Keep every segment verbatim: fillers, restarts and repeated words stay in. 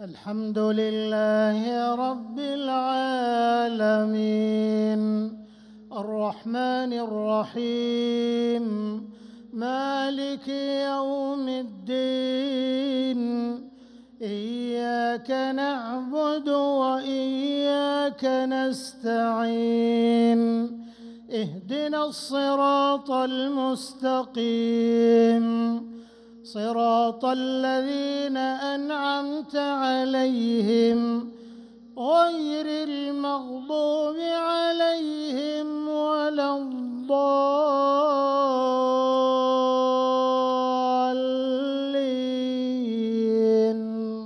الحمد لله رب العالمين الرحمن الرحيم مالك يوم الدين إياك نعبد وإياك نستعين اهدنا الصراط المستقيم صراط الذين أنعمت عليهم غير المغضوب عليهم ولا الضالين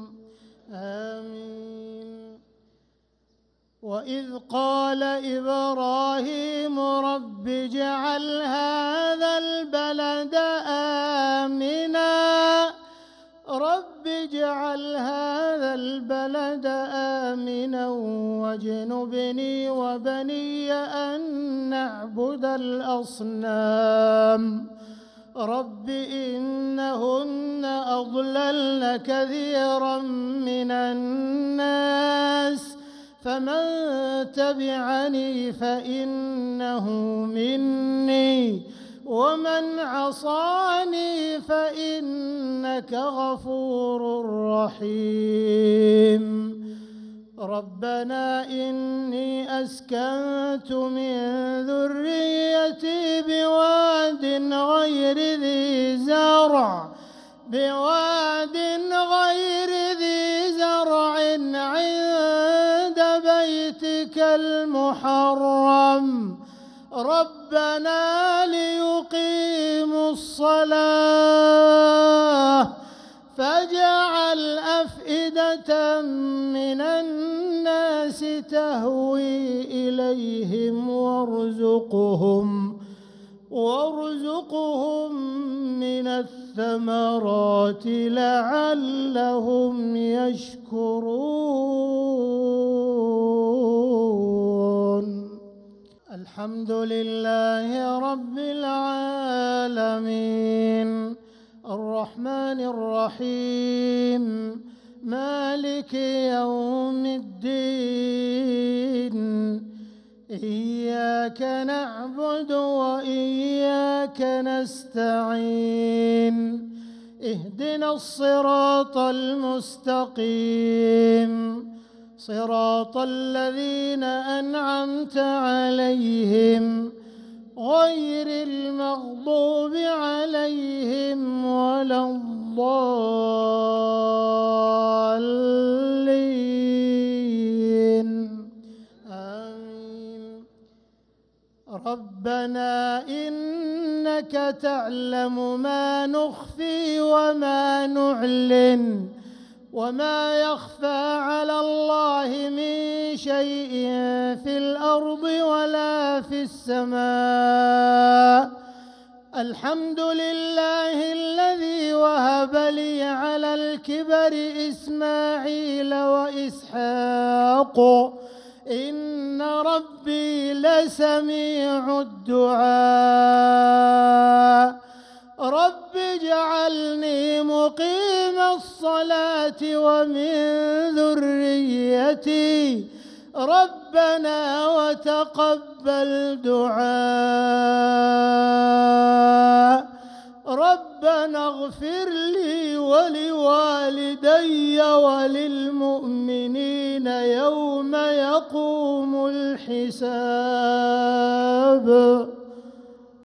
آمين. وإذ قال إبراهيم رب اجعل هذا البلد آمنا رب اجعل هذا البلد آمنا واجنبني وبني أن نعبد الأصنام رب إنهن أضللن كثيرا من الناس فمن تبعني فإنه مني ومن عصاني فإنك غفور رحيم. ربنا إني أسكنت من ذريتي بواد غير ذي زرع بواد غير ذي زرع عند بيتك المحرم ربنا ليقيموا الصلاة فاجعل أفئدة من الناس تهوي إليهم وارزقهم وارزقهم من الثمرات لعلهم يشكرون. الحمد لله رب العالمين الرحمن الرحيم مالك يوم الدين إياك نعبد وإياك نستعين اهدنا الصراط المستقيم صراط الذين أنعمت عليهم غير المغضوب عليهم ولا الضالين آمين. ربنا إنك تعلم ما نخفي وما نعلن وما يخفى على الله من شيء في الأرض ولا في السماء. الحمد لله الذي وهب لي على الكبر إسماعيل وإسحاق إن ربي لسميع الدعاء. رب اجعلني مقيم الصلاة ومن ذريتي ربنا وتقبل دعاء. ربنا اغفر لي ولوالدي وللمؤمنين يوم يقوم الحساب.